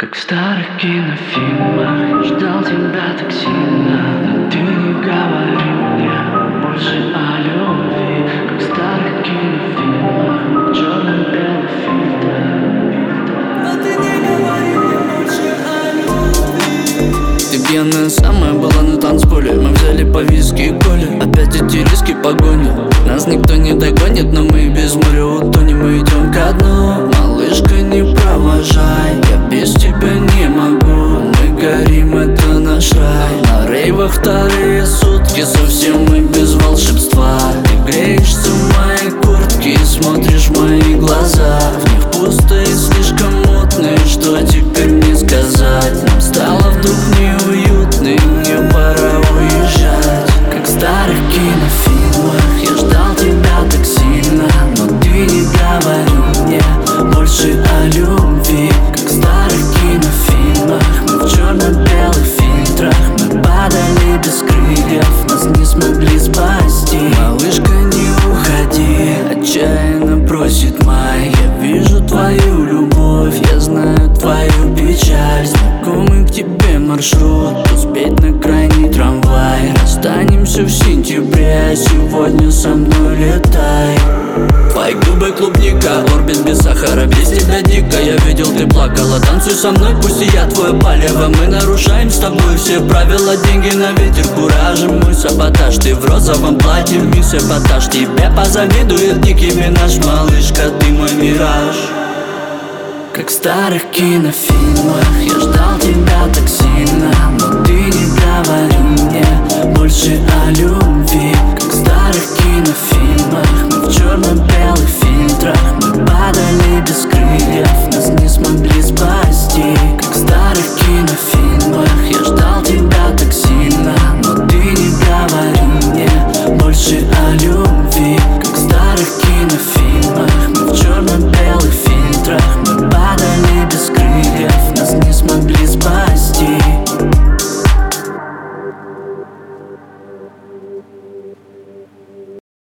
Как в старых кинофильмах, ждал тебя так сильно, но ты не говорил мне больше о любви. Как в старых кинофильмах, черно-белый фильтр. Но ты не говорил мне больше о любви. Ты пьяная самая была на танцполе. Мы взяли по виски и коле. Опять эти риски погони. Нас никто не догонит, но мы без моря утонем. Мы идем ко дну. Малышка, не провожай, я без тебя не могу. Мы горим, это наш рай. На рейвах вторые сутки, совсем мы без волшебства. Ты греешься в моей куртке и смотришь в мои глаза. В них пустые, слишком мутные, что теперь мне сказать? Нам стало вдруг неуютно, и мне пора уезжать. Как в старых кинофильмах, я ждал тебя так сильно, но ты не говорил мне больше о любви. Как в старых кинофильмах, мы в черно-белых фильтрах. Мы падали без крыльев, нас не смогли спасти. Малышка, не уходи, отчаянно просит май. Я вижу твою любовь, я знаю твою печаль. Знакомый к тебе маршрут, успеть на крайний трамвай. Расстанемся в сентябре, сегодня со мной летай. Твои губы клубника, орбит без сахара, без тебя дико. Я видел, ты плакала, танцуй со мной, пусть и я твое палево. Мы нарушаем с тобой все правила, деньги на ветер, куражем мой саботаж. Ты в розовом платье, мисс эпатаж. Тебе позавидует Ники Минаж, малышка, ты мой мираж. Как в старых кинофильмах, я ждал тебя так сильно, но ты не говорил мне больше о любви. Как в старых кинофильмах, мы в черном